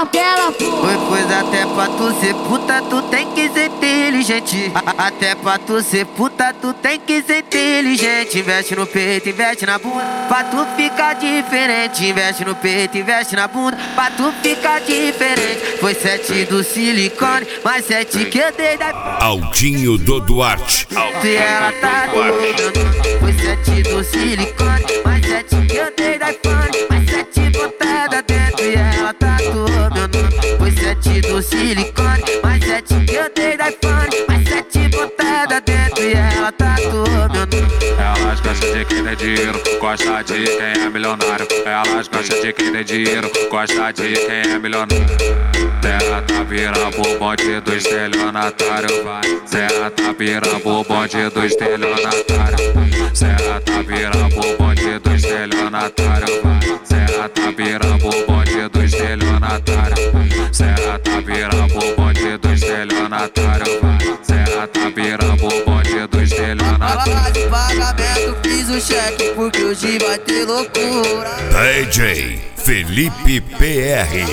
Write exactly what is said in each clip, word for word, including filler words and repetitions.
aquela porra. Pois, pois até pra tu ser puta, tu tem que ser inteligente. A, até pra tu ser puta, tu tem que ser inteligente. Investe no peito, investe na bunda, pra tu ficar diferente. Investe no peito, investe na bunda, pra tu ficar diferente. Foi sete do silicone, mais sete que eu dei da... Aldinho do Duarte. Se ela tá doendo. Foi sete do silicone, mais sete que eu dei da iPhone, mais sete botada dentro e ela tá doendo. Foi sete do silicone, mais sete que eu dei da iPhone, mais sete botada dentro e ela tá doendo. Elas gostam de quem tem dinheiro, gosta de quem é milionário. Elas gostam de quem tem dinheiro, gosta de quem é milionário. Serra tá virando o bonde do estelionatário, vai. Serra tá virando o bonde do estelionatário. Serra tá virando o bonde do estelionatário, vai. Serra tá virando o bonde do estelionatário. Serra tá virando o bonde do estelionatário, vai. Serra tá virando o bonde do estelionatário. Fala de pagamento, fiz o cheque porque hoje vai ter loucura. D J Felipe P R.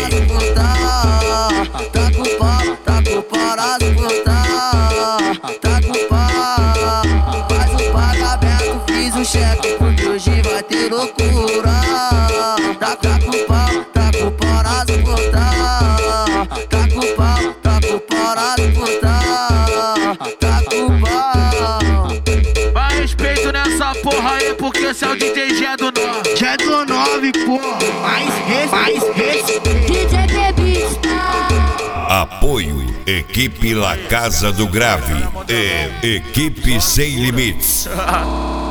Tá com pau, tá com parado, botar. Tá com pau, faz o pagamento, fiz o cheque porque hoje vai ter loucura. Tá, tá com pau, tá com parado, botar. Tá com pau, tá com parado, botar. Tá com pau. Vai respeito nessa porra aí, porque esse é o D J G do nove. Já é do nove, porra. Mais res, mais res. D J P Beats. Apoio Equipe La Casa do Grave e Equipe Sem Limites.